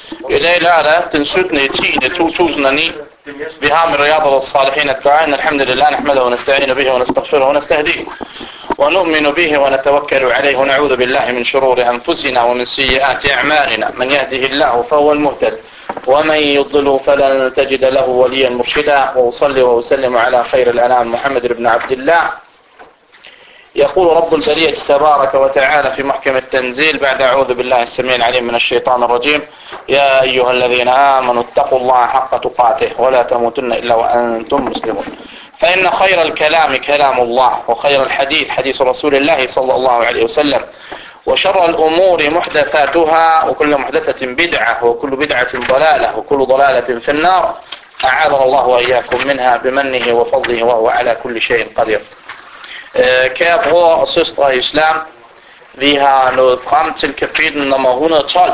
I dag lørdag, den 17.10.2009. Vi har med Riyad al-Salihin at gøre. Alhamdulillah, nahmadu wa nasta'inu bihi wa nastaghfiruhu wa nastahdihi. Wa nu'minu bihi wa natawakkalu alayhi wa na'udhu billahi min shururi anfusina wa min sayyiati a'malina. Man yahdihillahu fahuwa al-muhtad. ومن يضل فلن تجد له وليا مرشدا وأصلي وأسلم على خير الأنام محمد بن عبد الله. يقول رب البرية تبارك وتعالى في محكم التنزيل بعد أعوذ بالله السميع العليم من الشيطان الرجيم يا أيها الذين آمنوا اتقوا الله حق تقاته ولا تموتن إلا وأنتم مسلمون فإن خير الكلام كلام الله وخير الحديث حديث رسول الله صلى الله عليه وسلم وشر الأمور محدثاتها وكل محدثة بدعة وكل بدعة ضلالة وكل ضلالة في النار أعاذنا الله وإياكم منها بمنه وفضله وهو على كل شيء قدير. Kære brødre og søstre i islam, vi har nået frem til kapitel nummer 112.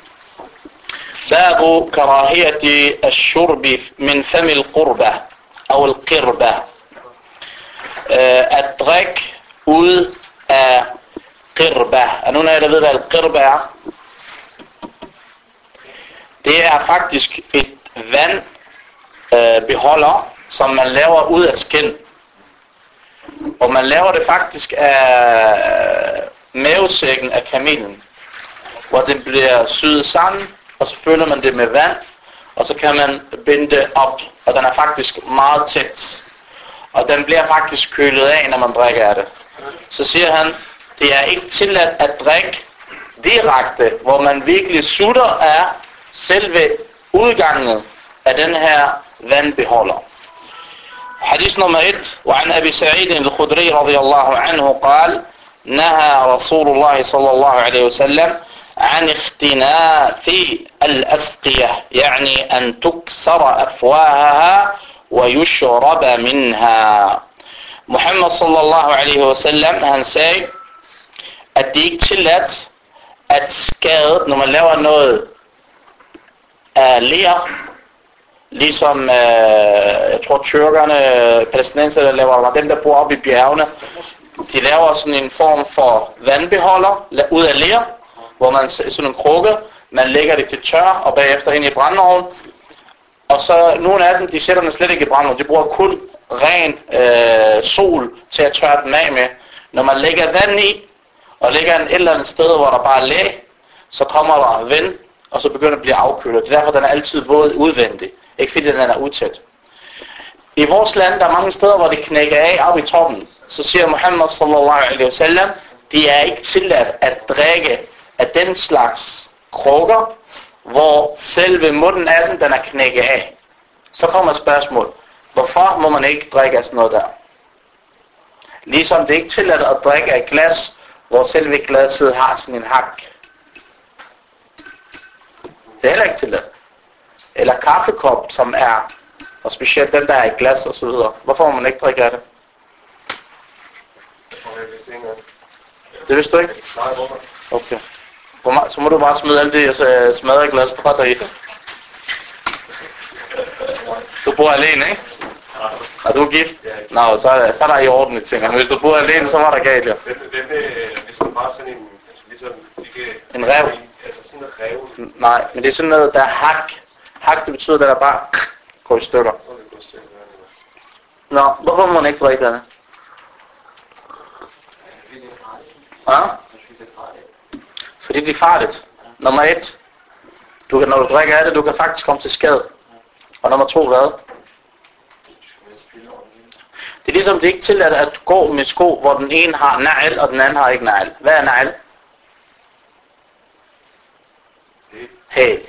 Babu karahiyati ash-shurbi min fami al-qurba, eller al-qirba. At drikke ud af qirba. Er nogen af jer, der ved, hvad al-qirba er? Det er faktisk et vandbeholder, som man laver ud af skind. Og man laver det faktisk af mavesækken af kamelen, hvor den bliver syet sammen, og så fylder man det med vand, og så kan man binde det op, og den er faktisk meget tæt. Og den bliver faktisk kølet af, når man drikker af det. Så siger han, det er ikke tilladt at drikke direkte, hvor man virkelig sutter af selve udgangen af den her vandbeholder. حديث نمبر 1 وعن أبي سعيد الخدري رضي الله عنه قال نهى رسول الله صلى الله عليه وسلم عن اختناث الأسقية يعني أن تكسر أفواهها ويشرب منها. Muhammad sallallahu alaihi wasallam, han sagde, at det ikke er tilladt at skade, når man laver noget af ler, ligesom, jeg tror tyrkerne, palæstinenser, der laver, dem der bor oppe i bjergene, de laver sådan en form for vandbeholder ud af ler, hvor man sådan en krukke, man lægger det til tør og bagefter ind i brændeovnen. Og så nogle af dem, de sætter dem slet ikke i brændeovnen, de bruger kun ren sol til at tørre dem af med. Når man lægger vand i, og lægger en et eller andet sted, hvor der bare er læ, så kommer der vind, og så begynder det at blive afkølet. Det er derfor, den er altid våd udvendig. Ikke fordi den er utæt. I vores land, der er mange steder, hvor det knækker af op i toppen. Så siger Muhammad sallallahu alaihi wasallam, det er ikke tilladt at drikke af den slags krukker, hvor selve munden af den er knækket af. Så kommer et spørgsmål. Hvorfor må man ikke drikke af sådan noget der? Ligesom det er ikke tilladt at drikke af glas, hvor selve glasset har sådan en hak. Det er heller ikke tilladt. Eller kaffekop, som er, og specielt den der er i glas og så videre. Hvorfor må man ikke drikke af det? Det vidste du ikke? Okay. Så må du bare smide alt det smadrede glas trætter i. Du bor alene, ikke? Er du gift? Nå, så er der i orden i ting. Men hvis du bor alene, så var der galt, ja. Hvis det bare sådan en, altså ligesom ikke... En rev? Altså sådan en rev? Nej, men det er sådan noget, der er hak. Hak, det betyder, at der bare går i stykker. Nå, hvorfor må man ikke drikke af det? Ja? Fordi det er farligt. Nummer 1, når du drikker af det, du kan faktisk komme til skade. Og nummer 2, hvad? Det er ligesom, det er ikke tilladt at gå med sko, hvor den ene har na'al, og den anden har ikke na'al. Hvad er na'al? Hæl.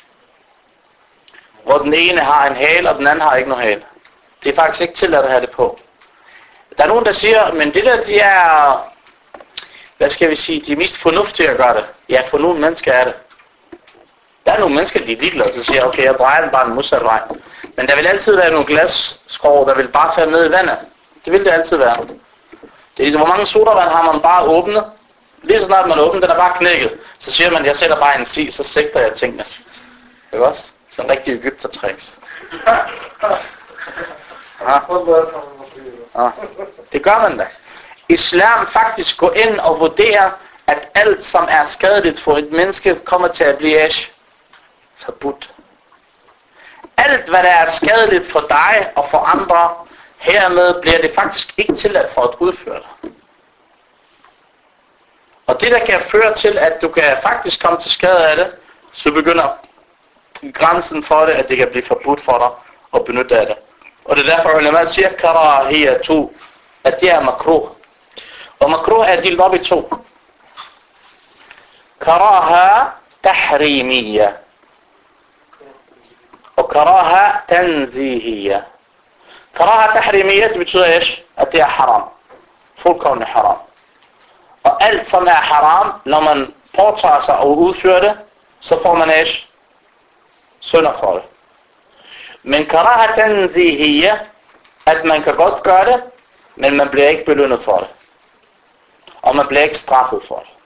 Hvor den ene har en hæl, og den anden har ikke noget hæl. Det er faktisk ikke tilladt at have det på. Der er nogen, der siger, men det der, de er, hvad skal vi sige, de er mest fornuftige at gøre det. Ja, for nogle mennesker er det. Der er nogle mennesker, de er ligeglade, så siger, okay, jeg drejer den bare en modsat vej. Men der vil altid være nogle glasskår, der vil bare falde ned i vandet. Det vil det altid være. Det er ligesom, hvor mange sodavand har man bare åbnet? Lige så snart man åbner, den er bare knækket. Så siger man, jeg sætter bare en si, så sigter jeg tingene. Ikke også? Sådan rigtig egyptertricks. Ja. Det gør man da. Islam faktisk går ind og vurderer, at alt som er skadeligt for et menneske kommer til at blive ash. forbudt. Alt hvad der er skadeligt for dig og for andre, hermed bliver det faktisk ikke tilladt for at udføre det. Og det der kan føre til, at du kan faktisk komme til skade af det, så begynder grænsen for det, at det kan blive forbudt for dig at benytte af det. Og det er derfor, at man siger, karahiyatu, at det er makruh. Og makruh er delt op i to. Karaha tahrimiyya. Og karaha tanzihiyya. Karaha tahrimiyya, det betyder ikke, at det er haram. Fuldkommen haram. Og alt som er haram, når man påtager sig at udføre det, så får man ikke synder for det. Men karaha tanzihiyya, at man kan godt gøre det, men man bliver ikke belønnet for det. Og man bliver ikke straffet for det.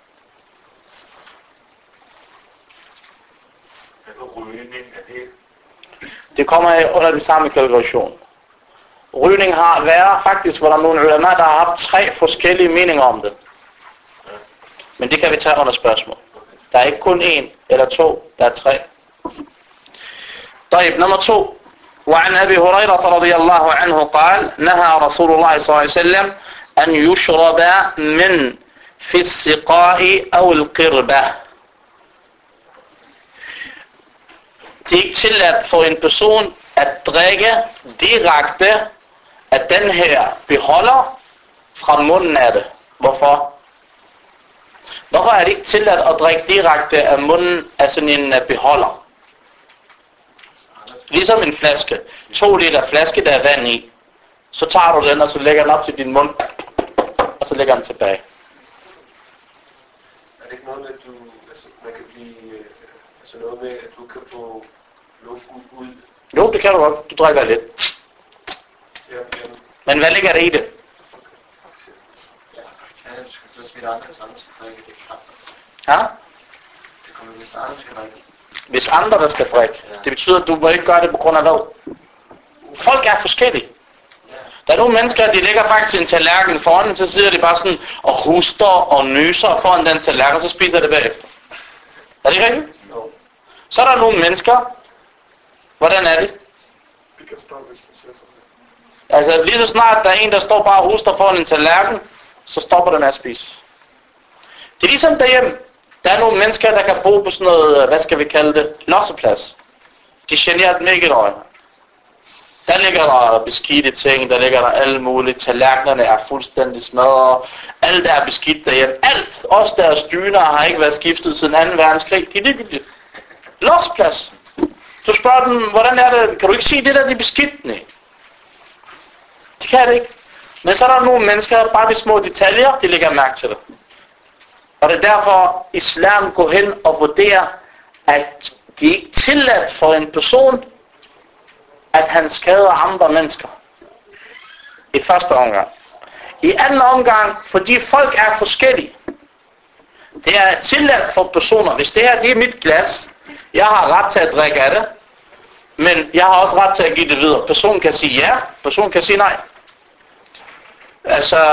Det kommer under den samme kalkulation. Rygning har været faktisk, hvor der er nogle ulema, der har haft 3 forskellige meninger om det. Men det kan vi tage under spørgsmål. Der er ikke kun 1 eller 2, der er 3. طيب nummer 2. وعن أبي هريرة رضي الله عنه قال نهى رسول الله صلى الله عليه وسلم أن يشرب من في السقاء أو القربة. Det er ikke tilladt for en person at drikke direkte af den her beholder fra munden af det. Hvorfor? Hvorfor er det ikke tilladt at drikke direkte af munden af sådan en beholder? Ligesom en flaske. 2 liter flaske, der er vand i. Så tager du den, og så lægger den op til din mund, og så lægger den tilbage. Er det ikke noget med, at du, altså, man kan blive, altså noget med, at du kan få luften ud? Jo, det kan du godt. Du drikker lidt. Ja. Men hvad ligger der i det? Ja? Hvis andre der skal drikke. Det betyder, at du må ikke gøre det på grund af hvad? Folk er forskellige. Der er nogle mennesker, de lægger faktisk en tallerken foran, så sidder de bare sådan og huster og nyser foran den tallerken, og så spiser det bagefter. Er det ikke rigtigt? Så er der nogle mennesker. Hvordan er det? Det kan starte, hvis du siger sådan. Altså lige så snart der er en, der står bare og huster foran en tallerken, så stopper den med at spise. Det er ligesom derhjemme. Der er nogle mennesker, der kan bo på sådan noget, hvad skal vi kalde det, losseplads. De generer dem ikke et øje. Der ligger der beskidte ting, der ligger der alle mulige, tallerkenerne er fuldstændig smadret, alt er beskidt derhjemme. Alt, også deres dyner har ikke været skiftet siden 2. verdenskrig, de er ligegyldigt. Losseplads. Du spørger dem, hvordan er det, kan du ikke sige det der, de er beskidt? Nej. Det kan det ikke. Men så er der nogle mennesker, bare de små detaljer, de lægger mærke til det. Og det er derfor, islam går hen og vurderer, at det ikke er tilladt for en person, at han skader andre mennesker. I første omgang. I anden omgang, fordi folk er forskellige. Det er tilladt for personer. Hvis det her det er mit glas, jeg har ret til at drikke af det, men jeg har også ret til at give det videre. Personen kan sige ja, personen kan sige nej. Altså,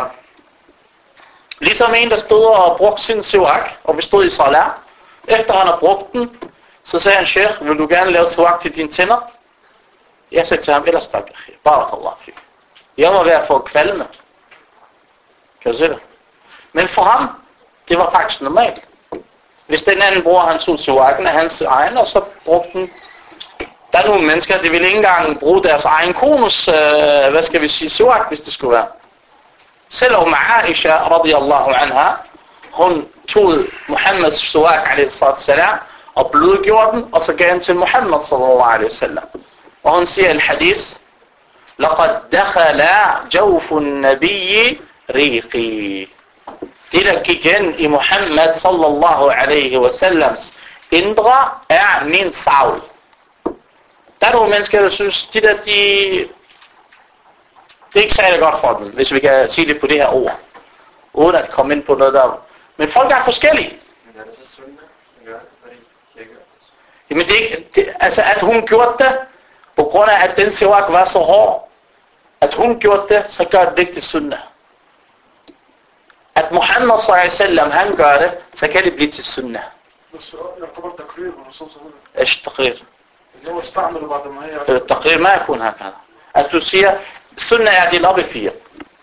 ligesom en, der stod og brugte sin siwak, og vi stod i salat. Efter han har brugt den, så sagde han, Sheikh, vil du gerne lave siwak til dine tænder? Jeg sagde til ham, ellers tak, barakallah fik. Jeg må være for kvalme. Kan du se det? Men for ham, det var faktisk normalt. Hvis den anden bruger, han tog siwaken af hans egen, og så brugte den. Der er nogle mennesker, de vil ikke engang bruge deres egen kones, hvad skal vi sige, siwak, hvis det skulle være. Selvom Aisha, radiyallahu anha, hun tog Muhammeds siwak, alaihissalam, og blødgjorde den, og så gav den til Muhammad, sallallahu alaihi wasallam. Og hun siger i hadith, لَقَدْ دَخَلَ جَوْفُ النَّبِيِّ رِيقِي. Det der gik ind i Muhammad, sallallahu alaihi wasallams indre, er min savl. Der er nogle mennesker, der synes, det er ikke særlig godt for dem, hvis vi kan sige det på det her ord. Uden at komme ind på noget der. Men folk er forskellige. Men er det så sundt, at gøre det, fordi jeg gør det? Jamen altså at hun gjorde det, på grund af at den siwak var så hård, at hun gjorde det, så gør det ikke til sunnah. At Muhammad sallallahu alaihi wasallam, han gør det, så kan det blive til sunnah. بس يعتبر تقرير من الرسول صلى الله عليه وسلم. ايش التقرير؟ اللي هو استعمله بعد ما هي التقرير ما يكون هكذا. التوسية سنة يعني الأب فيها.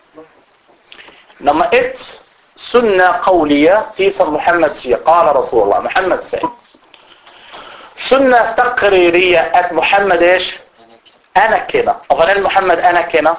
لما ات سنة قولية تيسا محمد سي قال رسول الله محمد سي سنة تقريرية ات محمد ايش؟ أنا كنا. أولا محمد أنا كنا.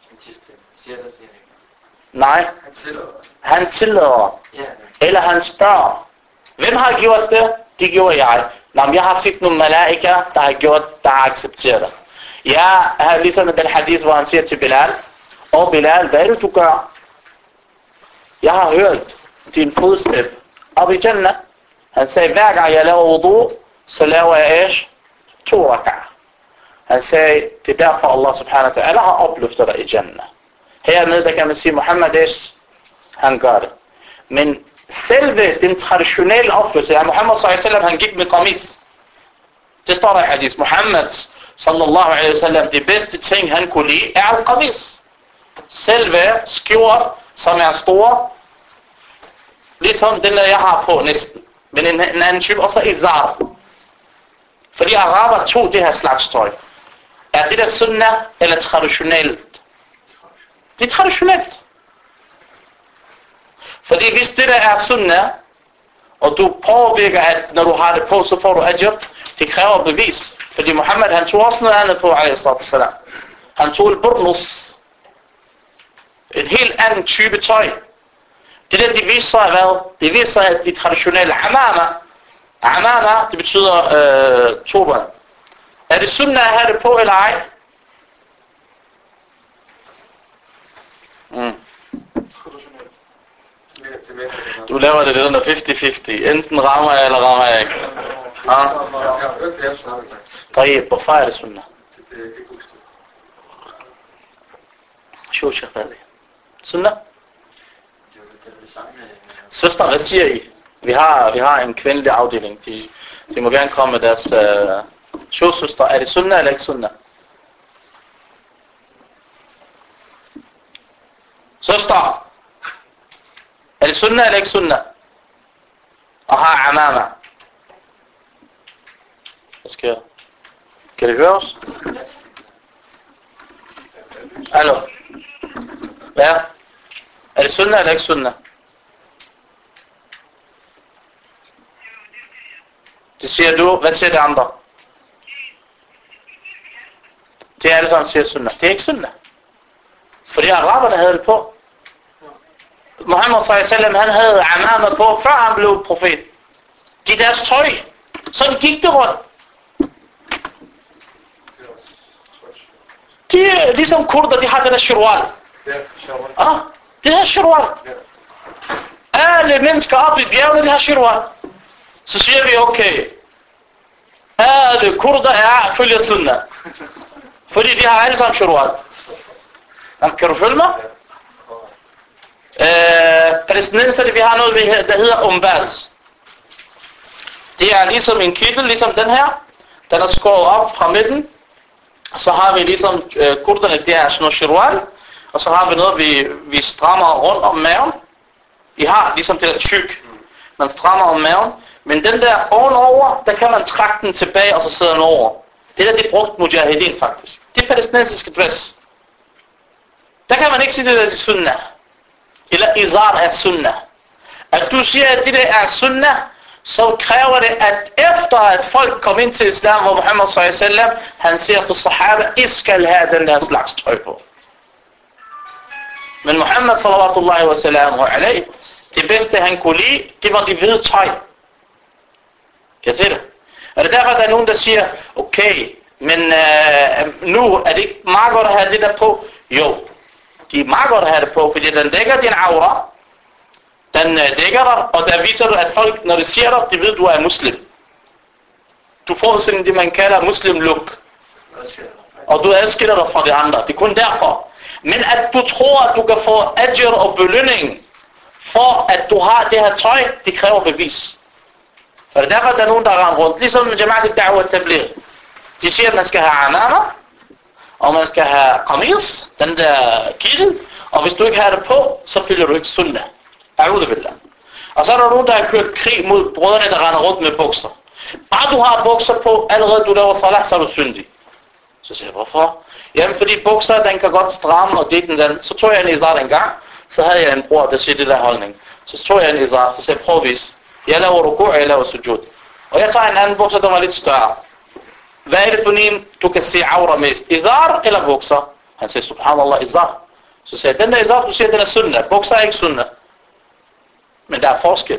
Nej, han tillader. Eller han spørger. Hvem har gjort det? Det gjorde jeg. Nå, jeg har set nogle malaika, der har accepteret det. Jeg har ligesom den hadith, hvor han siger til Bilal, Bilal, hvad er det, du gør? Jeg har hørt din fodstep op i Jannah. Han sagde, hver gang jeg laver wudu, så laver jeg ish 2 raka'a. Han sagde, det er derfor Allah subhanahu wa ta'ala har opløftet dig i Jannah. Hernede, der kan man sige, Muhammad ish, han gør det. Men selve den traditionelle opførsel af Muhammad sallallahu alaihi wasallam, han gik med qamis. Det står der i hadith. Muhammad sallallahu alaihi wasallam, det bedste ting han kunne lide er al-qamis. Selve skjort, som er stor, ligesom den der jeg har på næsten. Men en anden type, også izar. Fordi araber tog det her slags tøj. Er det der sunnah eller traditionelt? Det er traditionelt. Fordi hvis det der er sunnah, og du påvirker, at når du har det på, så får du ajr, det kræver bevis. Fordi Muhammad, han tog også noget andet på, alaihissalam. Han tog et burnus. En helt anden type tøj. Det der, det viser sig hvad? Det viser sig, at de traditionelle amama. Amama, det betyder turban. Er det sunnah at have det på, eller ej? Du laver det under 50-50. Enten rammer jeg, eller rammer jeg ikke. طيب hvorfor er det sunnah? شو شيخ هذه sunnah? Søster, hvad siger I? Vi har en kvindelig afdeling. De må gerne komme med deres søster. Er det sunnah eller ikke sunnah? Søster! Er det sunnah eller ikke sunnah? Og har amama. Hvad sker? Kan det høre os? Hallo? Hvad? Er det sunnah eller ikke sunnah? Det siger du. Hvad siger det andre? Det er alle sammen siger sunnah. Det er ikke sunnah. Fordi araberne havde det på. Muhammad sallallahu alaihi wasallam, han havde amama på, før han blev profet. Det er deres tøj. Sådan gik det rundt. De er ligesom kurder, de har den der shirwal. Det her shirwal. Alle mennesker oppe i bjergene, de har shirwal. Så siger vi, okay, alle kurder følger sunnah. Fordi de har alle sammen shirwal. Kan du følge mig? Palæstinenserne, vi har noget, der hedder umbaz. Det er ligesom en kittel, ligesom den her. Den er skåret op fra midten. Så har vi ligesom kurderne, det er sådan noget shirwal. Og så har vi noget, vi strammer rundt om maven. I har ligesom det der tyk. Man strammer om maven. Men den der ovenover, der kan man trække den tilbage, og så sidder den over. Det der, det er brugt mujahedin faktisk. Det er palæstinensiske dress. Der kan man ikke sige, det der er sunnah. Eller izar er sunnah. At du siger, at det der er sunnah, så kræver det, at efter at folk kom ind til islam, hvor Muhammad sallallahu alaihi wasallam, han siger til sahaba, I skal have den der slags tøj på. Men Muhammad sallallahu alaihi, det bedste han kunne lide, det var de hvide tøj. Kan I se det? Er det derfor, der er nogen, der siger, okay, men nu er det ikke meget godt at have det der på? Jo, det er meget godt at have det på, fordi den dækker din aura. Den dækker dig, og der viser du, at folk, når de siger dig, de ved, at du er muslim. Du får sådan det, man kalder muslim look. Og du adskiller dig fra de andre. Det er kun derfor. Men at du tror, at du kan få ajr og belønning for, at du har det her tøj, det kræver bevis. Og det er derfor, der er nogen, der render rundt. Ligesom Jamaat al-Da'wa al-Tabligh. De siger, at man skal have amama, og man skal have qamis, den der kittel, og hvis du ikke har det på, så følger du ikke sunnah. A'udhu billah. Og så er der nogen, der har kørt krig mod brødrene, der render rundt med bukser. Bare du har bukser på, allerede du laver salat, så er du syndig. Så siger jeg, hvorfor? Jamen fordi bukser, den kan godt stramme, og det den. Så tog jeg en izar en gang, så havde jeg en bror, der siger det der holdning. Så tog jeg en izar, så sagde jeg, prøv at vise. Jeg laver ruku, og jeg laver sujud. Og jeg tager en anden bukser, der var lidt større. Hvad er det for en, du kan se aura mest? Izar eller bukser? Han siger, subhanallah, izar. Så siger jeg, den der izar, du siger, den er sunnah. Bukser er ikke sunnah. Men der er forskel.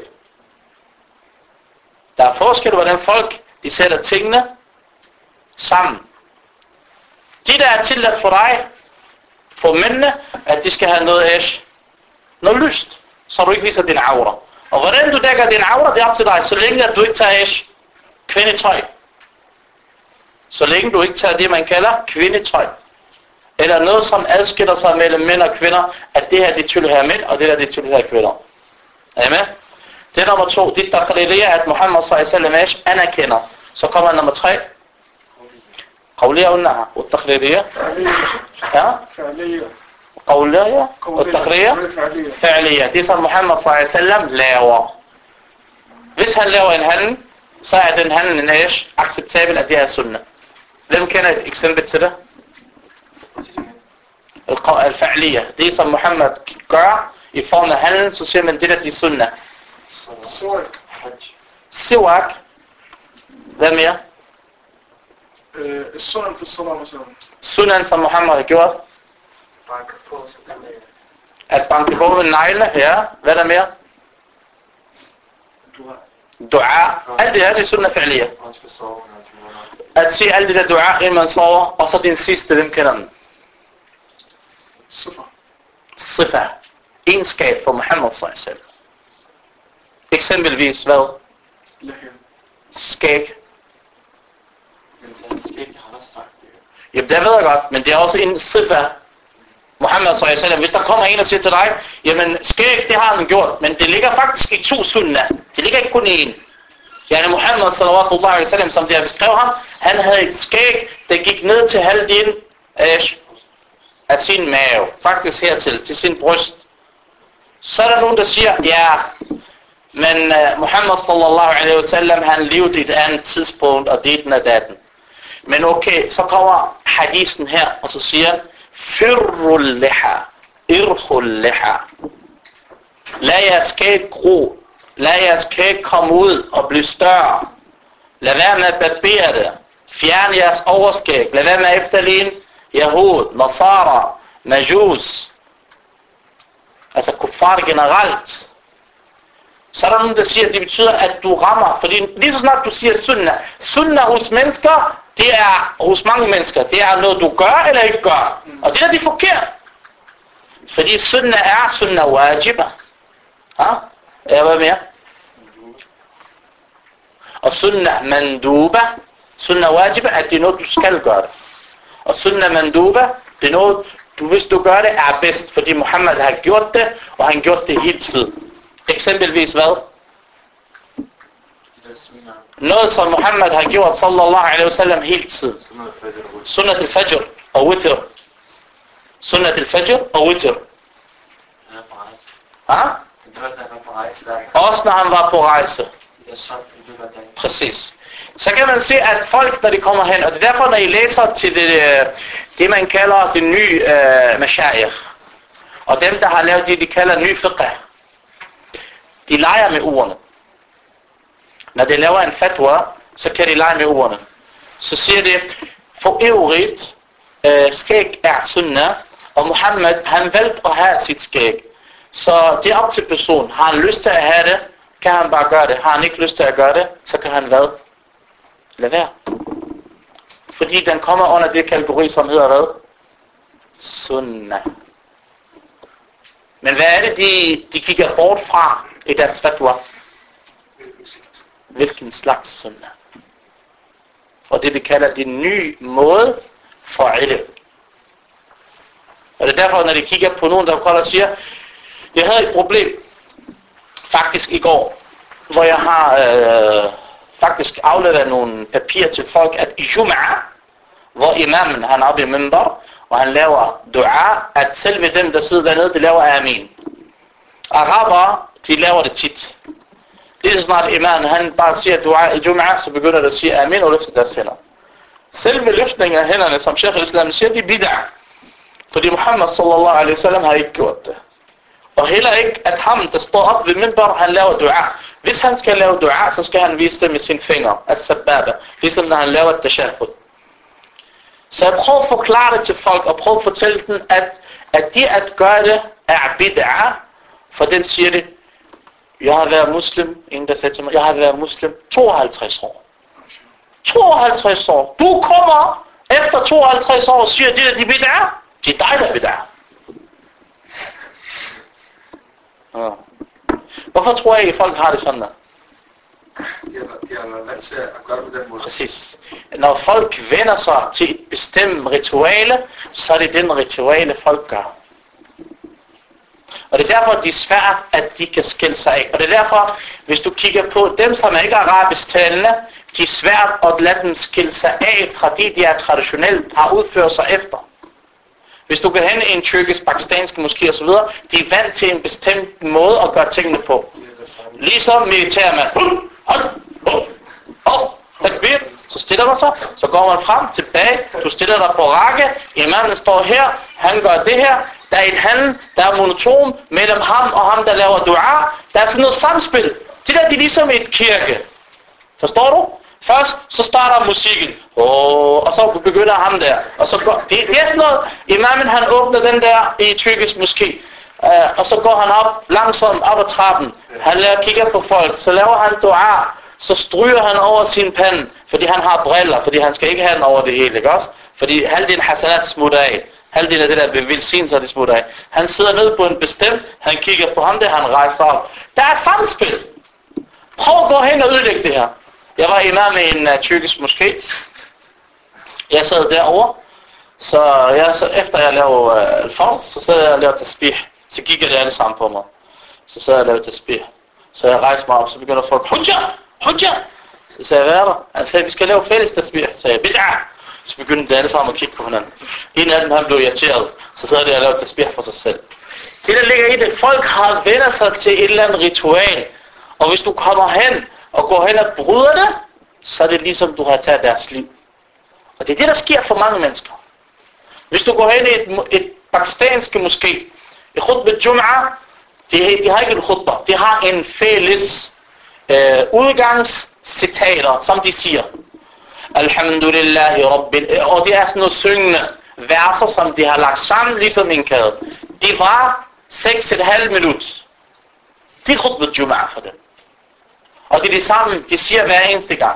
Der er forskel, hvordan folk, de sætter tingene sammen. De der er tilladt for dig, for mændene, at de skal have noget ash, noget lyst, så du ikke viser din aura. Og hvordan du dækker din aura, det er op til dig, så længe at du ikke tager ash, kvindetøj. Så længe du ikke tager det, man kalder kvindetøj. Eller noget, som adskiller sig mellem mænd og kvinder, at det her, det tilhører mænd, og det der, det tilhører kvinder. Er I med? Det er nummer 2. Det der khaliliya, at Muhammad sallallahu alaihi wasallam anerkender. Så kommer nummer 3. قولية والنعة والتقريرية قولية والتقريرية فعلية دي صار محمد صلى الله عليه وسلم لاوى hvis han laver en handel så er den handel en ايش acceptabel at det er sunna. Hvem kender et eksempel til det? الفعلية det som Muhammad gør i form af handel, så siger man det der de sunna. Siwak. Hvad mere? السنن في الصلاة مثلا. Sunan som Muhammad har gjort. At banke på med neglene, ja. Hvad er der mere? Dua. Alt det her, det er sunnah fi'liya. At sige alt det der dua, inden man sover, og så den sidste, hvem kender den? Sifa. Egenskab for Muhammad sallallahu alaihi wasallam. Eksempelvis hvad? Skæg. Jamen det ved jeg godt, men det er også en sifa. Muhammad sallallahu alaihi wasallam, hvis der kommer en og siger til dig, jamen skæg, det har han gjort, men det ligger faktisk i 2 sunnah. Det ligger ikke kun i 1. Yani Muhammad sallallahu alaihi wasallam, som det har beskrevet ham, han havde et skæg, der gik ned til halvdelen af sin mave. Faktisk hertil, til sin bryst. Så er der nogen, der siger, ja, men Muhammad sallallahu alaihi wasallam, han levede i et andet tidspunkt, og det og datten. Men okay, så kommer hadisen her, og så siger han, Firrul liha, irhul liha. Lad jeres skæg gro, lad jeres skæg komme ud og blive større. Lad være med at barbere det. Fjern jeres overskæg. Lad være med at efterligne Yahud, Nasara, Majus. Altså kuffar generelt. Så er der nogen, der siger, at det betyder, at du rammer. Fordi lige så snart du siger sunnah. Sunnah hos mennesker, det er hos mange mennesker. Det er noget, du gør eller ikke gør. Og det er de forkert. Fordi sunnah er sunnah wajiba. Ja, hvad mere? Og sunnah manduba. Sunnah wajiba, at det er noget, du skal gøre det. Og sunnah manduba, det er noget, hvis du gør det, er bedst. Fordi Muhammad har gjort det, og han har gjort det hele tiden. Eksempelvis hvad? Noget som Muhammad har gjort sallallahu alaihi wasallam hele tiden. Sunnat al-fajr og witr. Sunnat al-fajr og witr. Også når han var på rejse. Præcis. Så kan man se, at folk, når de kommer hen, og det er derfor, når I læser til det man kalder det nye mashayikh, og dem, der har lavet det, de kalder ny fiqh, de leger med ordene. Når de laver en fatwa, så kan de lege med ordene. Så siger det, for øvrigt, skæg er sunnah, og Muhammad, han valgte at have sit skæg. Så det er op til personen. Har han lyst til at have det, kan han bare gøre det. Har han ikke lyst til at gøre det, så kan han hvad? Lad være. Fordi den kommer under det kategori, som hedder hvad? Sunnah. Men hvad er det, de kigger bort fra i deres fatwa? Hvilken slags sunnah? Og det vi kalder den nye måde for ilm. Og det er derfor, når de kigger på nogen, der kommer og siger, jeg havde et problem faktisk i går, hvor jeg har faktisk afleveret nogle papirer til folk, at i Jum'a, hvor imamen han er oppe i minbar, og han laver dua, at selve dem, der sidder dernede, de laver amin. Arabere, de laver det tit. Lige så snart imamen han bare siger dua i Jum'ah, så begynder det at sige amin og løfte deres hænder. Selve løftningen af hænderne, som Sheikh al-Islam siger, de er bid'ah. Fordi Muhammad sallallahu alaihi wasallam har ikke gjort det. Og heller ikke, at ham, der står op ved minbar, han laver dua. Hvis han skal lave dua, så skal han vise det med sine fingre, as-sababa, ligesom når han laver et tashahhud. Så jeg prøver at forklare det til folk, og prøver at fortælle dem, at det at gøre det er bid'ah, for den siger det, jeg har været muslim, en der sagde til mig, jeg har været muslim 52 år. 52 år. Du kommer efter 52 år og siger, det er de bid'ah. Det er dig, der er bid'ah. Ja. Hvorfor tror jeg, at folk har det sådan der? De har vant til at gøre det på den måde. Præcis. Når folk vender sig til et bestemt rituale, så er det den rituale, folk gør. Og det er derfor, det er svært, at de kan skille sig af. Og det er derfor, hvis du kigger på dem, som ikke er arabisk talende, det er svært at lade dem skille sig af fra det, de er traditionelt har udført sig efter. Hvis du kan hen i en tyrkisk, pakistansk moské osv., de er vant til en bestemt måde at gøre tingene på. Ligesom militærmand. Takbir. Så stiller man sig, så går man frem, tilbage, du stiller dig på række, imamen står her, han gør det her, der er et handel, der er monoton mellem ham og ham, der laver dua, der er sådan noget samspil. Det der, det er ligesom et kirke. Forstår du? Først, så starter musikken, og så begynder ham der, og så går, det er sådan noget, imamen han åbner den der i tyrkisk moské, og så går han op, langsomt op ad trappen, han kigger på folk, så laver han dua, så stryger han over sin pande, fordi han har briller, fordi han skal ikke have den over det hele, ikke også? Fordi halvdelen hasanat smutter af, halvdelen af det der velsignelser, det smutter af. Han sidder nede på en bestemt, han kigger på ham der, han rejser op. Der er samspil. Prøv at gå hen og udlægge det her. Jeg var imam i en tyrkisk moské. Jeg sad derovre, så efter jeg lavede al-fard, så sad jeg og lavede tasbih. Så gik det alle sammen på mig. Så sad jeg og lavede tasbih. Så jeg rejste mig op, så begynder folk, hujja! Så sagde jeg, hvad er der? Han sagde, vi skal lave fælles tasbih. Så sagde jeg, bid'ah! Så begyndte de alle sammen at kigge på hinanden. En af dem, han blev irriteret. Så sad de og lavede tasbih for sig selv. Det der ligger i det, folk har vendt sig til et eller andet ritual. Og hvis du kommer hen og går hen og bryder det, så er det ligesom, du har taget deres liv. Og det er det, der sker for mange mennesker. Hvis du går hen i et pakistanske moské, i khutbah Jum'ah, de har ikke en khutbah, de har en fælles udgangscitater, som de siger. Alhamdulillahi Rabbil, og det er sådan nogle syngende verser, som de har lagt sammen, ligesom en kæde. De var 6,5 minutter. Det er khutbah Jum'ah for dem. Og det er det samme, de siger hver eneste gang.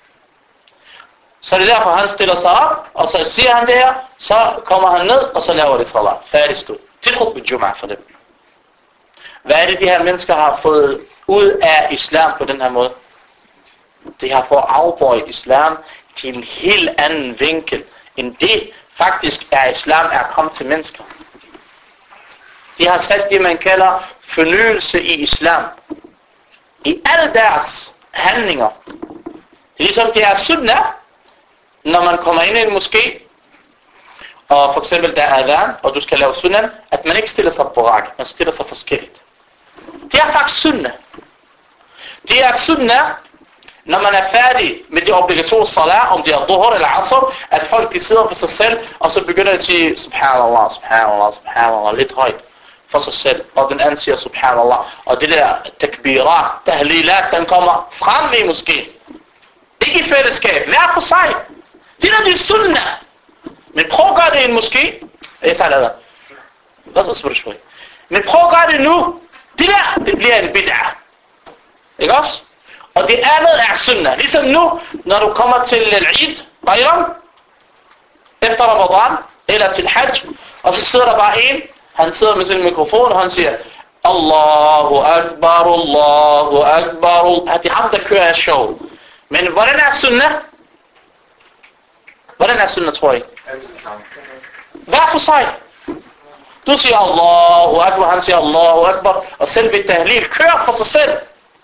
Så det er derfor, han stiller sig op, og så siger han det her, så kommer han ned, og så laver det salat. Færdig stod. Det er khutbah Jum'ah for dem. Hvad er det, de her mennesker har fået ud af islam på den her måde? De har fået afbøjet islam til en helt anden vinkel, end det faktisk er islam er kommet til mennesker. De har sat det, man kalder fornyelse i islam. I alle deres handlinger. Ligesom det er sunnah, når man kommer ind i en moské, og for eksempel der er adhan, og du skal lave sunnah, at man ikke stiller sig på række, man stiller sig forskelligt. Det er faktisk sunnah. Det er sunnah, når man er færdig med de obligatoriske salat, om det er dhuhr eller asr, at folk de sidder for sig selv, og så begynder at sige subhanallah, subhanallah, subhanallah, lidt højt for sig selv, og den anden siger subhanallah, og det der takbirat, tahlilat, den kommer frem i måske. Ikke i fællesskab, hver for sig. Det er det sunnah. Men prøv at gøre det i en moské. Jeg sagde det. Lad os spørge. Men prøv at gøre det nu. Det der, det bliver en bid'ah. Ikke også? Og det andet er sunnah. Ligesom nu, når du kommer til Eid, Bayram, efter Ramadan, eller til Hajj, og så sidder der bare en, han sidder med sin mikrofon, og han siger, Allahu Akbar, Allahu Akbar. Det er ham, der kører af show. Men hvordan er sunnah? Hvordan er sunnah, tror jeg? Hver for sig. Du siger Allahu Akbar, han siger Allahu Akbar, og selv ved tahlil kører for sig selv.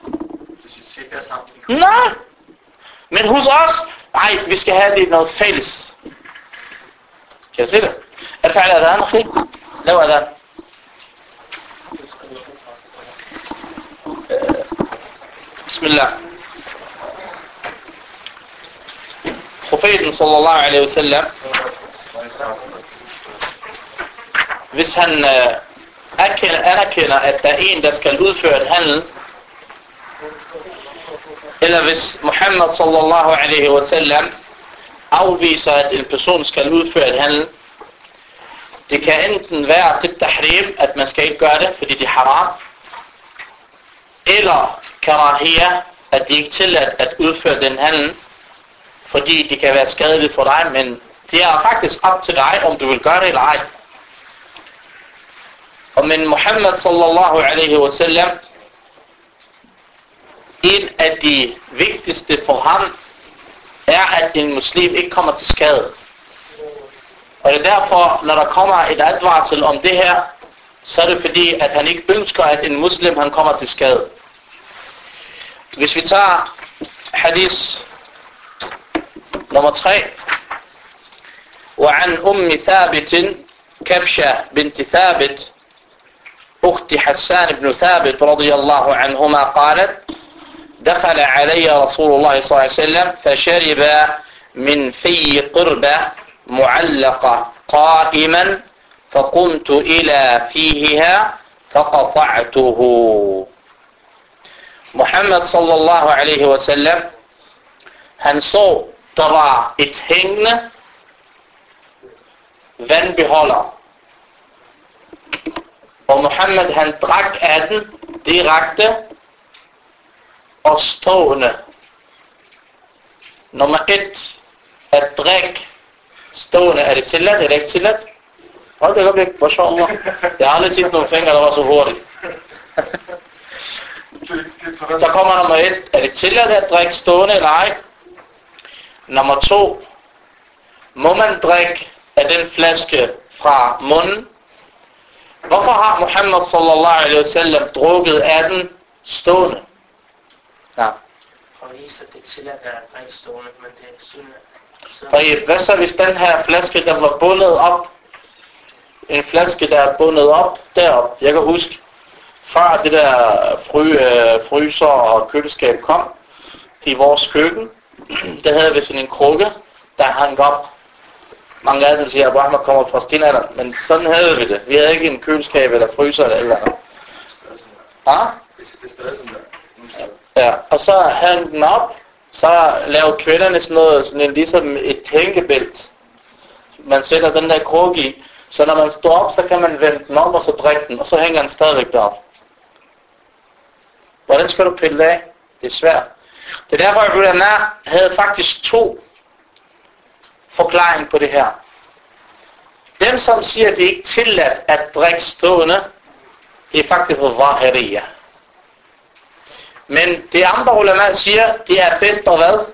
Nej. Men hos os, nej, vi skal have det noget fælles. Kan du se det? Er det færdigt adhan, akhi? Lav adhan. Bismillah. Profeten sallallahu alaihi wasallam, hvis han anerkender, at der er en, der skal udføre et handel, eller hvis Muhammad sallallahu alaihi wasallam afviser, at en person skal udføre et handel, det kan enten være til tahrim, at man skal ikke gøre det, fordi det er haram, eller karahia, at det ikke er tilladt at udføre den handel, fordi det kan være skadeligt for dig, men det er faktisk op til dig, om du vil gøre det eller ej. Og men Muhammad sallallahu alaihi wasallam, en af de vigtigste for ham, er, at en muslim ikke kommer til skade. Og det er derfor, når der kommer et advarsel om det her, så er det fordi, at han ikke ønsker, at en muslim han kommer til skade. Hvis vi tager hadith nummer 3, وعن ثابت كبشة بنت ثابت أخت حسان بن ثابت رضي الله عنهما قالت دخل علي رسول الله صلى الله عليه وسلم فشرب من في قربة معلقة قائما فقمت إلى فيها فقطعته. Muhammad sallallahu alaihi wasallam, han så, der var et hængende vandbeholder. Og Muhammad han drak af den direkte og stående. Nummer 1, at drikke stående, er det tilladt eller ikke tilladt? Hold det øjeblik, mashallah. Jeg har aldrig set nogle fingre, der var så hurtigt. Så kommer nummer 1, er det tilladt at drikke stående eller ej? Nummer 2, må man drikke af den flaske fra munden? Hvorfor har Muhammad sallallahu alaihi wasallam drukket af den stående? Ja. For at vise, at det er tilladt at drikke stående, men det er synd. Og hvad så hvis den her flaske, der var bundet op? En flaske, der er bundet op derop. Jeg kan huske, før det der fryser og køleskab kom i vores køkken, der havde vi sådan en krukke, der hang op. Mange af dem siger, at Muhammad kommer fra stenalderen, men sådan havde vi det. Vi havde ikke en køleskab eller fryser eller andet. Ja, og så havde den op, så lavede kvinderne sådan noget, sådan ligesom et tænkebælt. Man sætter den der krukke i, så når man står op, så kan man vende den om og så drikke den, og så hænger den stadigvæk derop. Hvordan skal du pille af? Det er svært. Det er derfor, at ulama havde faktisk 2 forklaringer på det her. Dem, som siger, at det ikke er tilladt at drikke stående, det er faktisk zahiriya. Men det andre ulama siger, det er bedst og hvad?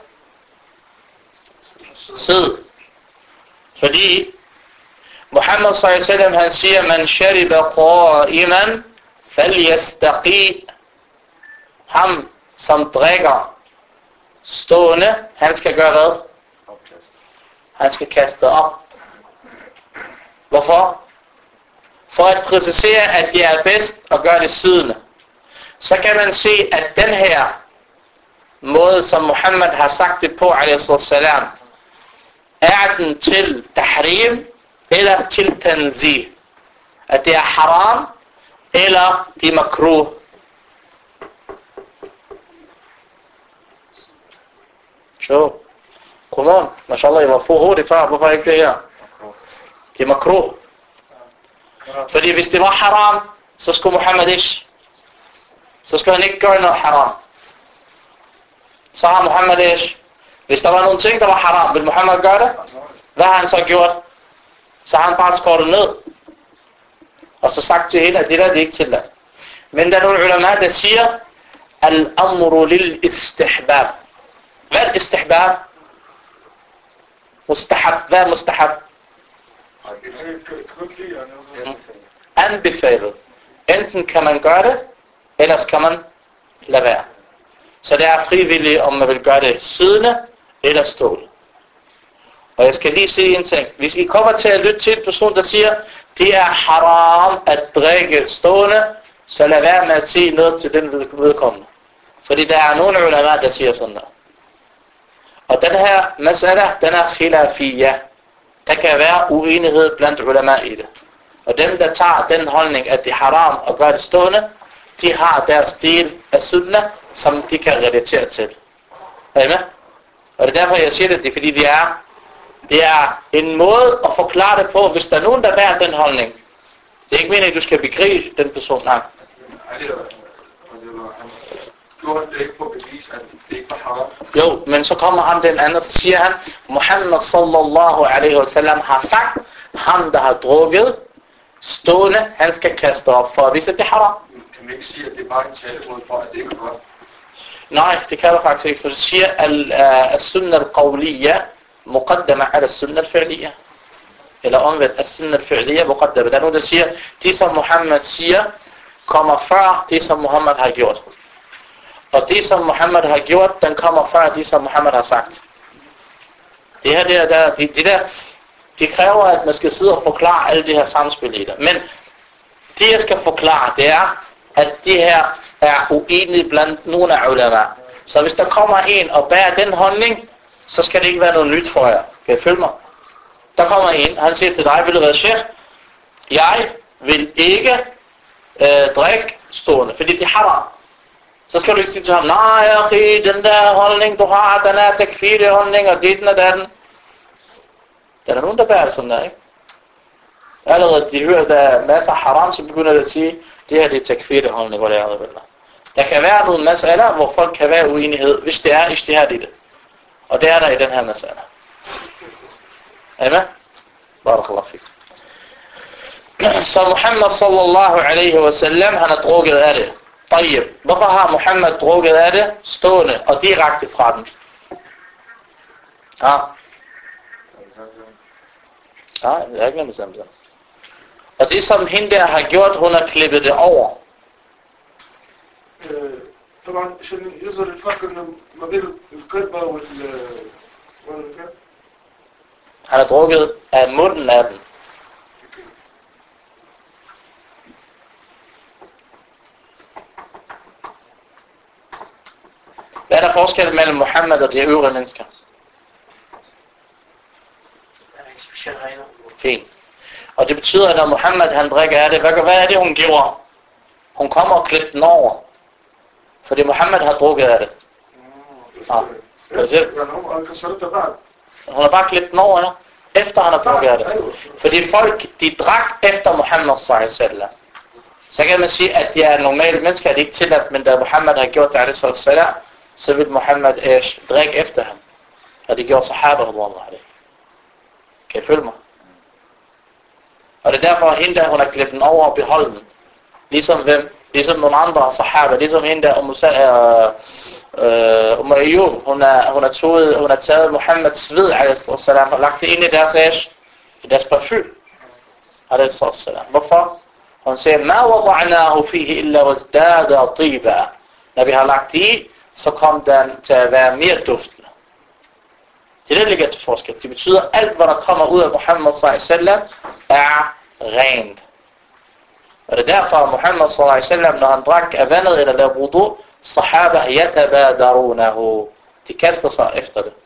Sid. Fordi Muhammad sallallahu alaihi wasallam han siger, man shariba qa'iman falyastaqi. Ham som drikker stående, han skal gøre hvad? Han skal kaste op. Hvorfor? For at præcisere, at det er bedst at gøre det siddende. Så kan man se, at den her måde, som Muhammad har sagt det på, alaihissalam, er den til tahrim eller til tanzih. At det er haram eller det er makruh. Så, come on, mashallah, jeg var for hurtigt før, hvorfor ikke det her? Det er makruh. Fordi hvis det var haram, så skulle Muhammad ikke. Så skulle han ikke gøre noget haram. Så har Muhammad ikke. Hvis der var nogle ting, der var haram, vil Muhammad gøre det? Hvad har han så gjort? Så har han bare skåret det ned. Og så sagt til hende, at det der, det er ikke tilladt. Men der er nogle ulama, der siger, al-amru lil-istihbab. Hvad er istihbab? Mustahab. Hvad er mustahab? Anbefalet. Enten kan man gøre det, ellers kan man lade være. Så det er frivilligt, om man vil gøre det siddende eller stående. Og jeg skal lige sige en ting. Hvis I kommer til at lytte til en person, der siger, det er haram at drikke stående, så lad være med at sige noget til den vedkommende. Fordi der er nogle ulama, der siger sådan noget. Og den her masala, den er khilafiyya. Der kan være uenighed blandt ulama i det. Og dem, der tager den holdning, at det er haram at gøre det stående, de har deres del af sunnah, som de kan relatere til. Er I med? Og det er derfor, jeg siger det, det er fordi det er en måde at forklare det på, hvis der er nogen, der bærer den holdning. Det er ikke meningen, at du skal begrige den person. Nej. gjorde det ikke på bevis, at det ikke var haram? Jo, men så kommer han den anden, så siger han, Muhammad sallallahu alaihi wasallam har sagt, ham der har drukket stående, han skal kaste op for at vise, at det er haram. Kan man ikke sige, at det er bare en talemåde for, at det ikke er godt? Nej, det kan du faktisk ikke, for det siger, at sunnah al-qawliya muqaddama ala sunnah al-fi'liya. Eller omvendt, at sunnah al-fi'liya muqaddama. Der er nogen, der siger, det som Muhammad siger, kommer før det, som Muhammad har gjort. Og det, som Muhammad har gjort, den kommer før det, som Muhammad har sagt. Det her, det kræver, at man skal sidde og forklare alle de her samspil i det. Men det, jeg skal forklare, det er, at det her er uenige blandt nogle af ulama. Så hvis der kommer en og bærer den holdning, så skal det ikke være noget nyt for jer. Kan I følge mig? Der kommer en, han siger til dig, vil du være sheikh? Jeg vil ikke drikke stående, fordi det er haram. Så skal du ikke sige til ham, nej, akhi, den der holdning, du har, den er takfiri holdning, og dit og datten. Der er nogen, der bærer sådan der, ikke? Allerede, de hører, der er masser af haram, så begynder de at sige, det her det er takfiri holdning, hvor det er. Der kan være nogle mas'aler, hvor folk kan være uenighed, hvis det er ijtihad i det. Og det er der i den her mas'ala. Er I med? Barakallahu fik. Så Muhammad sallallahu alaihi wasallam, han har drukket af det. Tayyib. Hvorfor har Muhammad drukket af det stående og direkte fra den? Ja. Nej, det er ikke noget samme. Og det som hende der har gjort, hun har klippet det over. طبعا عشان يظهر الفرق ما بين القربة Han har drukket af munden af den. Hvad er der forskel mellem Muhammad og de øvrige mennesker? Der er ikke specielt regler. Fint. Og det betyder, at når Muhammad han drikker af det, hvad er det hun giver? Hun kommer og klipper den over. Fordi Muhammad har drukket af det. Hun har bare klippet den over, ja? Efter han har drukket af det. Fordi folk, de drak efter Muhammad sallallahu. Så kan man sige, at de er normale mennesker, de ikke tilladt, men da Muhammad har gjort det sallallahu, så vil Muhammad drikke efter ham. Og det gjorde sahaba radhiyallahu anhum. Kan I følge mig? Og det er derfor, at hende der, hun har klippet den over og beholdt den. Ligesom hvem? Ligesom nogle andre sahaba. Ligesom hende der, Ayyub, hun har taget Muhammads sved, og lagt det ind i deres parfum. Hvorfor? Hun siger, ma wada'nahu fihi illa wazdada tiba. Når vi har lagt det i, så kom den til at være mere duftende. Det er det, der ligger til forskel. Det betyder, at alt, hvad der kommer ud af Muhammad sallallahu er rent. Og det er derfor, at Muhammad sallallahu, når han drak af vandet eller lavede wudu, sahaba yatabadarunahu. De kaster sig efter det.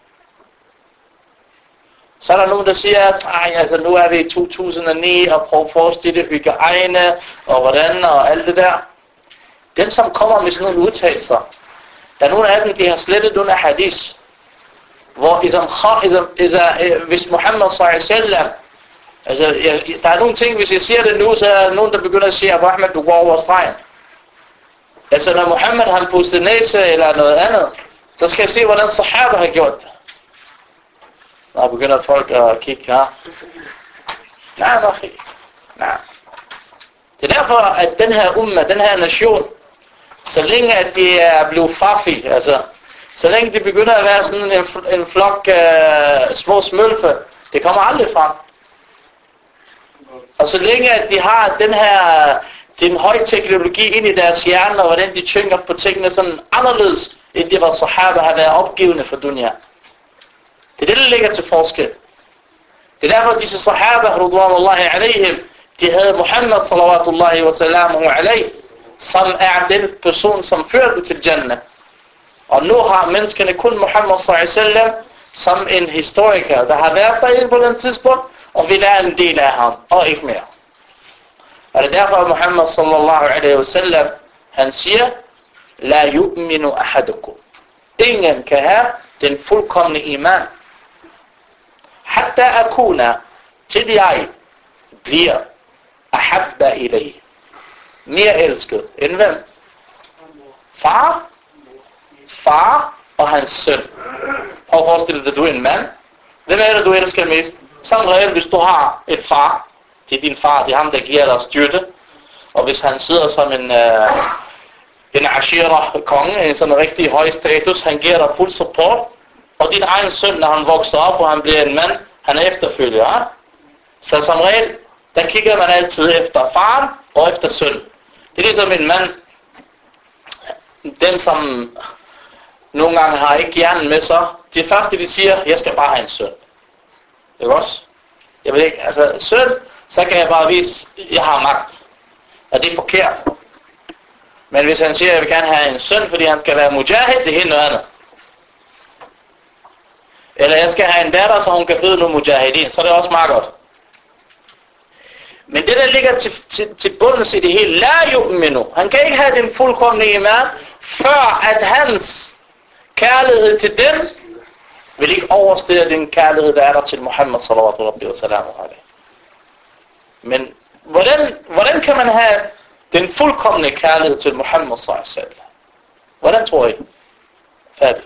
Så er der nogen, der siger, at nu er vi i 2009, og prøver at forestille hygiejne, og hvordan, og alt det der. Dem, som kommer med sådan nogle udtalelser, der er nogle af dem, de har slettet nogle hadith, hvor hvis Muhammad sallallahu, altså, der er nogle ting, hvis jeg siger det nu, så er der nogen, der begynder at sige, at Muhammad, du går over stregen. Altså, når Muhammad han pustede næse eller noget andet, så skal jeg se, hvordan sahaba har gjort det. Når begynder folk at kigge her. Nej. Det er derfor, at den her umma, den her nation, så længe at de er blevet farfi, altså, så længe de begynder at være sådan en flok små smølfe, det kommer aldrig frem. Og så længe at de har den høje teknologi ind i deres hjerne, og hvordan de tænker på tingene sådan anderledes, end det var sahaba har været opgivende for dunya. Det er det, der ligger til forskel. Det er derfor, at disse sahaba, radhiyallahu alaihim, de havde Muhammad sallallahu alaihi, som er den person, som fører dig til Jannah. Og nu har menneskene kun Muhammad s.a.v. som en historiker, der har været derinde på den tidspunkt, og vi lærer en del af ham, og ikke mere. Og det er derfor, Muhammad s.a.v. han siger, La yu'minu ahadukum. Ingen kan have den fuldkomne iman. Hatta akuna, til jeg bliver ahabba ilayhi. Mere elsket end hvem? Far og hans søn. Prøv at forestille dig, du er en mand. Hvem er det, du elsker mest? Som regel, hvis du har en far, det er din far, det er ham, der giver dig styrke. Og hvis han sidder som en ashira-konge, en sådan rigtig høj status, han giver dig fuld support. Og din egen søn, når han vokser op, og han bliver en mand, han er efterfølger. Ja? Så som regel, der kigger man altid efter faren og efter søn. Det er ligesom en mand, dem som nogle gange har ikke hjernen med sig, det første de siger, jeg skal bare have en søn. Ikke også? Jeg ved ikke, altså søn, så kan jeg bare vise, jeg har magt. Og det er forkert. Men hvis han siger, jeg vil gerne have en søn, fordi han skal være mujahid, det er helt noget andet. Eller jeg skal have en datter, så hun kan føde nogle mujahidin, så er det også meget godt. Men det der ligger til bunds i det hele, la yu'minu. Han kan ikke have den fuldkomne iman, før at hans kærlighed til dem vil ikke overstige den kærlighed, der er der til Muhammad sallallahu alaihi wa sallam. Men hvordan kan man have den fuldkomne kærlighed til Muhammad sallallahu alaihi wa sallam? Hvordan tror I? Færdig.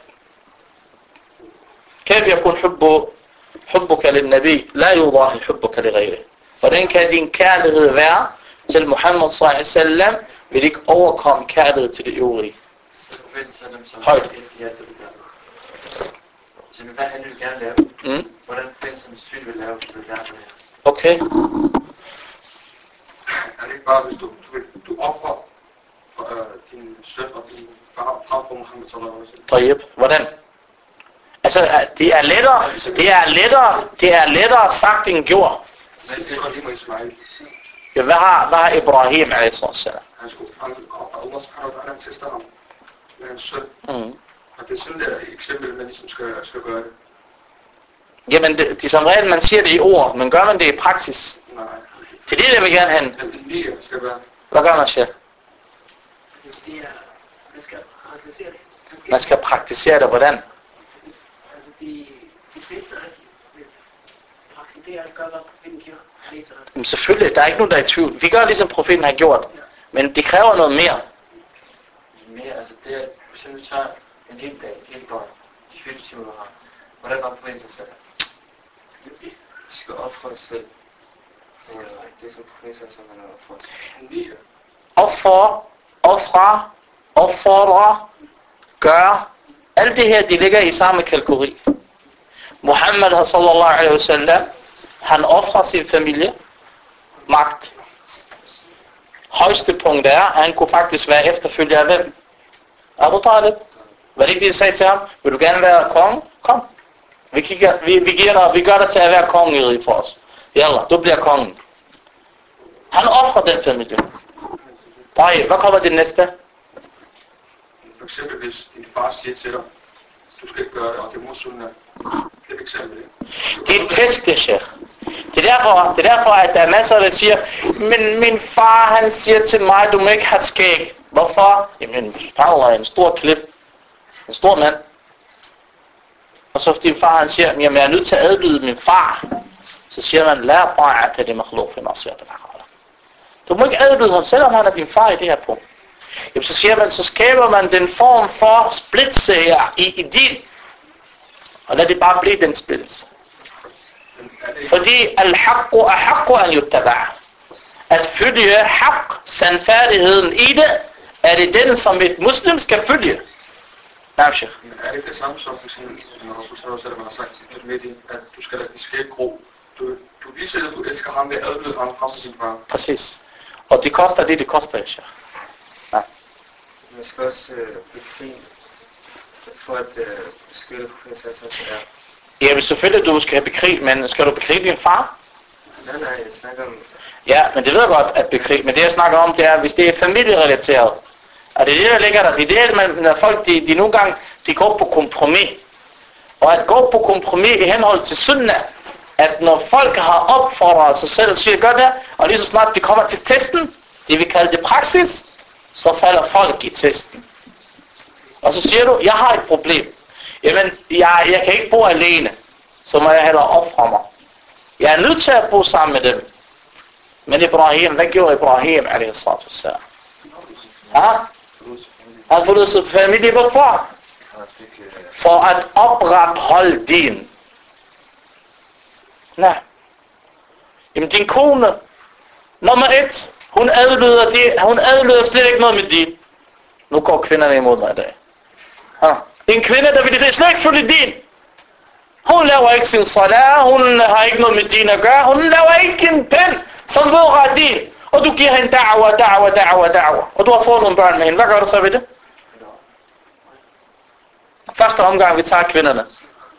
كيف يكون حبك للنبي لا يضاهي حبك لغيره. Hvordan kan din kærlighed være til Muhammad sallallahu alaihi wa sallam, vil ikke overkomme kærlighed til det øvrige? Højt. Så hvad han vil gerne lave? Hvordan den som syg vil lave, vil gerne lave? Okay. Er det ikke bare, hvis du offrer din søn og din far frem for Muhammad sallallahu alaihi wa sallam? Hvordan? Altså, det er lettere sagt end gjort. Men det er lige med Ismail. Ja, hvad har Ibrahim a.s. Han skulle, Allah subhanahu wa ta'ala tester ham med hans søn. Og det er sådan der eksempel, man ligesom skal gøre det. Jamen, det er som regel, man siger det i ord, men gør man det i praksis? Nej. Det er det, jeg vil gerne have. Det skal være. Hvad gør man, chef? Man skal praktisere det, hvordan? Altså, de fleste praktiserer gør, hvad profeten gjorde. Jamen, selvfølgelig, der er ikke nogen, der er i tvivl. Vi gør ligesom profeten har gjort, men det kræver noget mere. Mere, altså det er, hvis jeg nu tager en hel dag, helt godt, de 4 timer, du har, hvordan var profeten sig selv? Vi skal ofre os selv. Det er som profeten sig, man har offret. Ofre, gør. Alt det her, de ligger i samme kategori. Muhammad sallallahu alaihi wa sallam, han offrer sin familie, magt. Højeste punkt er, at han kunne faktisk være efterfølger af hvem? Abu Talib. Var det ikke det, de sagde til ham? Vil du gerne være konge? Kom. Vi gør dig til at være konge for os. Jalla, du bliver kongen. Han offrer den familie. Hvad kommer det næste? For eksempel, hvis din far siger til dig, du skal ikke gøre det, og det er mod sunnah. Det er et eksempel, ikke? Det er et test, det siger. Det er derfor, at der er masser, der siger, men min far, han siger til mig, du må ikke have skæg. Hvorfor? Jamen, han er en stor klip. En stor mand. Og så din far, han siger, jamen, jeg er nødt til at adlyde min far. Så siger man, lad bare at det makhluk for mig, siger det. Du må ikke adlyde ham, selvom han er din far i det her punkt. Jamen, så siger man, så skaber man den form for splittelse her i din. Og lad det bare blive den splittelse. Fordi al-haqqu ahaqqu an yuttaba'a. At følge haqq, sandfærdigheden i det, er det den, som et muslim skal følge. Nej, Sheikh. Men er det ikke det samme som, når Rasul sallallahu har sagt til Medin, at du skal lade din skæg gro? Du viser, at du elsker ham ved at adlyde ham fra sin far. Præcis. Og det koster det koster, Sheikh. Ja. Man skal også bekrig for at beskytte professoren. Ja, men selvfølgelig du skal have bekrig, men skal du bekrige din far? Nej, jeg snakker om... Ja, men det ved jeg godt, at bekrig. Men det jeg snakker om, det er, hvis det er familierelateret. Og det er det, der ligger der. Det er det, når folk, de nogle gange, de går på kompromis. Og at gå på kompromis i henhold til sunnah, at når folk har opfordret sig selv og siger, gør det, og lige så snart de kommer til testen, det vi kalder det praksis, så falder folk i testen. Og så siger du, jeg har et problem. Jamen, jeg kan ikke bo alene, så må jeg hellere ofre mig. Jeg er nødt til at bo sammen med dem. Men Ibrahim, hvad gjorde Ibrahim, a.s.? Han forlod sin familie, hvorfor? For at opretholde din. Nej. Jamen din kone, nummer 1, hun adlyder slet ikke noget med din. Nu går kvinderne imod mig i dag. En kvinde, der vil det slet ikke følge din. Hun laver ikke sin salat, hun har ikke noget med din at gøre. Hun laver ikke en pen, som vedrører din. Og du giver hende da'wa. Og du har fået nogle børn med hende. Hvad gør du så ved det? Første omgang, vi tager kvinderne.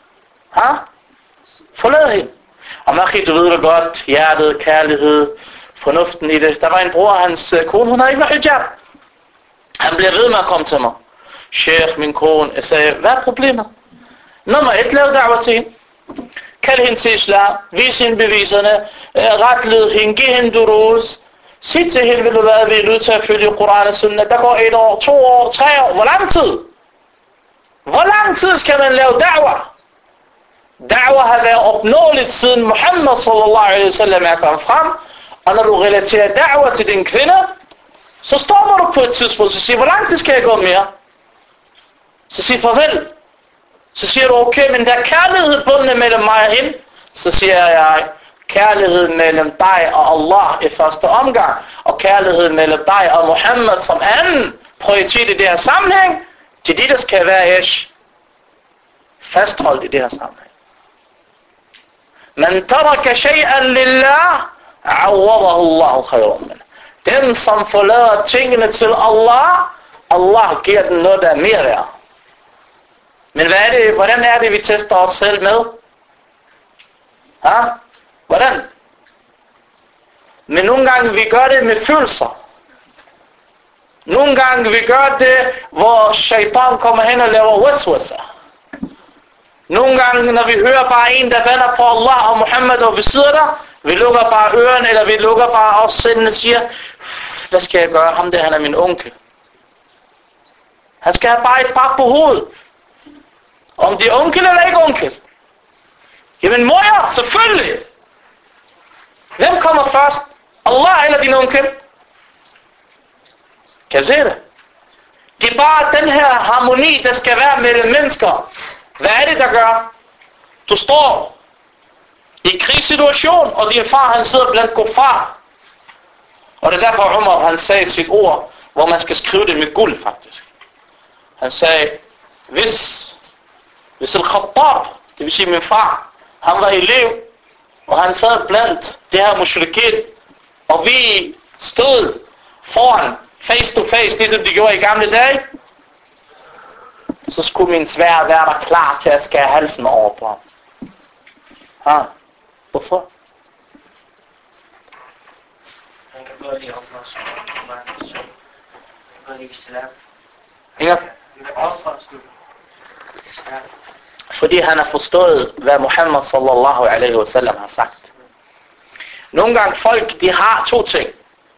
Forlad hende. Og Machi, du ved det godt. Hjertet, kærlighed, fornuften i det. Der var en bror, hans kone, hun havde ikke noget hijab. Han bliver ved med at komme til mig. Sheikh, min kone. Jeg sagde, hvad er problemet? Nummer 1, lav da'wa til hende. Kald hende til islam. Vis hende beviserne. Retled hende. Giv hende durus. Sig til hende, vil du være, vi er nødt til at følge Koran og Sunnah. Der går 1 år, 2 år, 3 år. Hvor lang tid? Hvor lang tid skal man lave da'wa? Da'wa har været opnåeligt siden Muhammad sallallahu alaihi wasallam er kommet frem. Og når du relaterer da'wa til din kvinde, så stopper du på et tidspunkt, så siger, hvor lang tid skal jeg gå mere? Så siger farvel. Så siger du, okay, men der er kærlighed bundet mellem mig og hende. Så siger jeg, kærlighed mellem dig og Allah i første omgang, og kærlighed mellem dig og Muhammad som anden prioritet i det her sammenhæng, til det, der skal være fastholdt i det her sammenhæng. Man taraka shay'an lillah, awadahu Allahu khayran min. Den, som forlader tingene til Allah giver den noget, der er mere værd. Men hvordan er det, vi tester os selv med? Hvordan? Men nogle gange vi gør det med følelser. Nogle gange vi gør det, hvor shaitan kommer hen og laver waswasa. Nogle gange, når vi hører bare en, der vender på Allah og Muhammad, og vi sidder der, vi lukker bare ørerne, eller vi lukker bare os selv og siger, hvad skal jeg gøre? Ham der, han er min onkel. Han skal have bare et par på hovedet. Om det er onkel eller ikke onkel? Jamen mor, selvfølgelig. Hvem kommer først? Allah eller din onkel? Kan I se det? Det er bare den her harmoni, der skal være mellem mennesker. Hvad er det, der gør? Du står i en krigssituation, og din far, han sidder blandt kuffar. Og det er derfor Umar, han sagde sit ord, hvor man skal skrive det med guld, faktisk. Han sagde, hvis Al-Khattab, det vil sige min far, han var elev, og han sad blandt det her mushrikin, og vi stod foran, face to face, ligesom de gjorde i gamle dage, så skulle min sværd være der klar til at skære halsen over på ham. Hvorfor? Han kan godt lide opførsel. Han kan godt lide islam. Ja. Han kan opførsel. Islam. Fordi han har forstået, hvad Muhammad sallallahu alaihi wasallam har sagt. Nogle gange folk, de har 2 ting.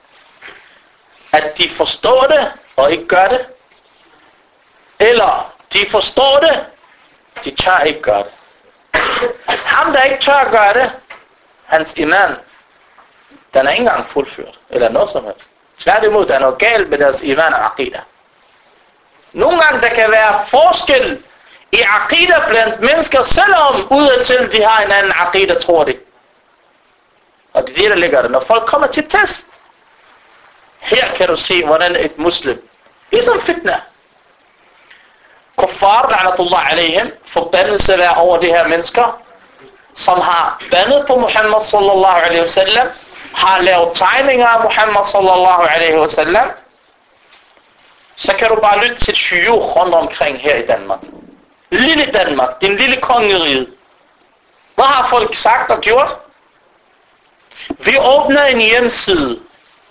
At de forstår det, og ikke gør det. Eller de forstår det, de tør ikke gøre det. Ham, der ikke tør gøre det, hans iman, den er ikke engang fuldført. Eller noget som helst. Tværtimod, der er noget galt med deres iman og aqida. Nogle gange, der kan være forskel i aqida blandt mennesker, selvom udadtil de har en anden aqida, tror de. Og det er det, der ligger der. Når folk kommer til test, her kan du se, hvordan et muslim, ligesom fitna, kuffar, la'natullah alaihim, forbandelse være over de her mennesker, som har bandet på Muhammad sallallahu alaihi wasallam, har lavet tegninger af Muhammad sallallahu alaihi wasallam, så kan du bare lytte til shuyukh rundt omkring her i Danmark. Lille Danmark, din lille kongerige. Hvad har folk sagt og gjort? Vi åbner en hjemmeside.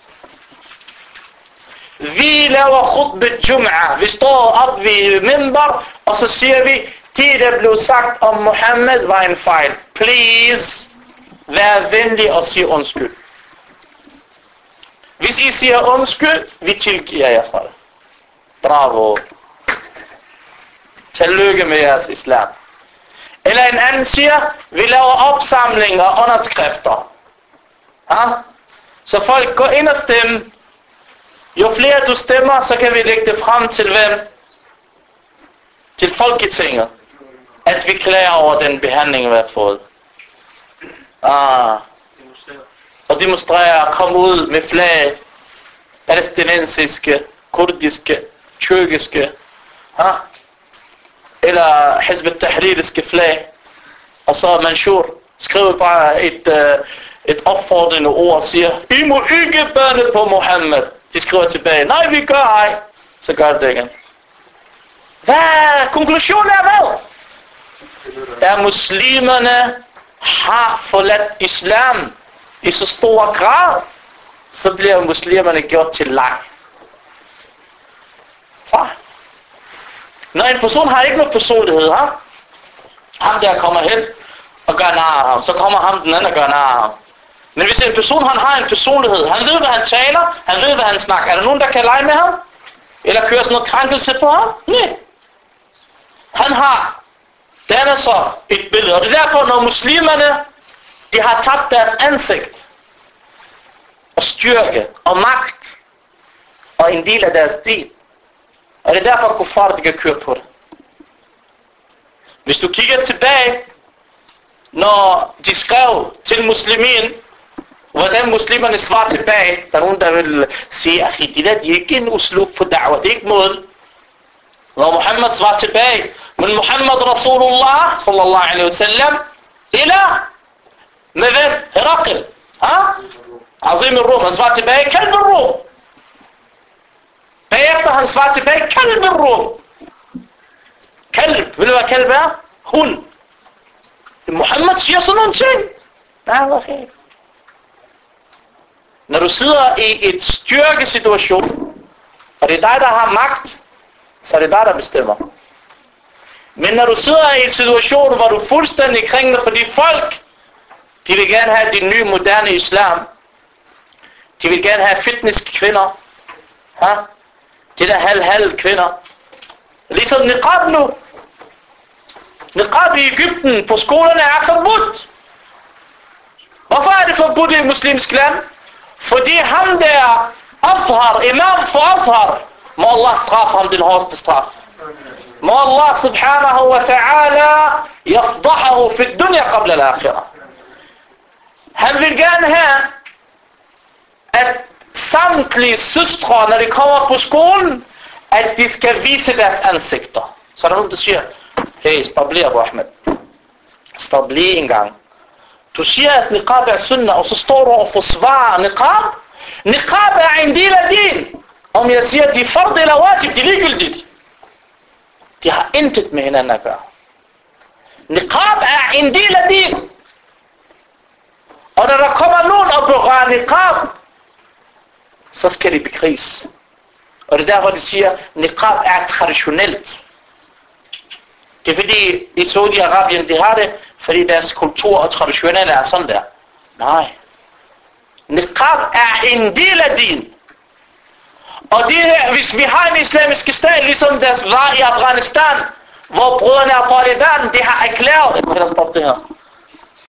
Vi laver khutbet Jum'ah. Vi står op ved minbar, og så siger vi, det der blev sagt om Muhammed var en fejl. Please, vær venlig og sig undskyld. Hvis I siger undskyld, vi tilgiver jer for det. Bravo. Tillykke med jeres islam. Eller en anden siger, vi laver opsamlinger og underskrifter. Ja? Så folk går ind og stemmer. Jo flere du stemmer, så kan vi lægge det frem til hvem? Til Folketinget. At vi klager over den behandling, vi har fået. Og demonstrere, komme ud med flag. Palæstinensiske, kurdiske, tyrkiske. Ja? Eller Hizb al-Tahririske flag. Og så Manshur skriver bare et opfordrende ord og siger, I må ikke bande på Muhammed. De skriver tilbage, nej vi gør ej. Så gør det igen. Hvad? Konklusionen er hvad? Da muslimerne har forladt islam i så stor grad, så bliver muslimerne gjort til leg. Så. Når en person har ikke noget personlighed, ham der kommer hen og gør nar af ham, så kommer ham den anden og gør nar af ham. Men hvis en person han har en personlighed, han ved hvad han taler, han ved hvad han snakker, er der nogen der kan lege med ham? Eller køre sådan noget krænkelse på ham? Nej. Han har dannet så et billede, og det er derfor når muslimerne de har tabt deres ansigt og styrke og magt og en del af deres din. Og det er derfor kuffar de kan køre på det. Hvis du kigger tilbage, når de skrev til muslimin, hvordan muslimerne svarer tilbage, der er nogen der vil sige, at det der de er ikke en uslub på da'wah, det er ikke mål. Når Muhammad svarer tilbage, men Muhammad Rasulullah sallallahu alaihi wasallam, eller med hvem? Herakl. Azim al-Rum, han svarer tilbage, kalb al-Rum. Bagefter han svarer tilbage, kalb al-Rum. Kalb, ved du hvad kalb er? Hund. Muhammad siger sådan nogle ting. Nej, hvad er det? Når du sidder i et styrkesituation, og det er dig, der har magt, så er det dig, der bestemmer. Men når du sidder i en situation, hvor du er fuldstændig kringlet, fordi folk, de vil gerne have de nye moderne islam. De vil gerne have fitnesskvinder. Det der halv kvinder. Ligesom niqab nu. Niqab i Egypten på skolerne er forbudt. Hvorfor er det forbudt i muslimsk land? Fordi ham der Azhar, imam for Azhar, må Allah straffe ham den hårdeste straf. Må Allah subhanahu wa ta'ala yafdahahu fi dunya qabla al-akhirah. Han vil gerne have, at samtlige søstre, når de kommer på skolen, at de skal vise deres ansigter. Så er der nogen, der siger, hey, stop lige, Abu Ahmed. Stop lige en gang. Du siger, at niqab er sunnah, og så står du og forsvarer niqab. Niqab er en del af din. Om jeg siger, at de er fard eller wajib, de er ligegyldigt. De har intet med hinanden at gøre. Niqab er en del af din. Og når der kommer nogen og berører niqab, så skal de bekriges. Og det er derfor, de siger, at niqab er traditionelt. Det er fordi, i Saudi-Arabien, de har det, fordi deres kultur og traditionelle er sådan der. Nej. Niqab er en del af din. Og det her, hvis vi har en islamisk stat, ligesom deres var i Afghanistan, hvor brødrene af Taliban, de har erklæret, jeg må hellere stoppe det her.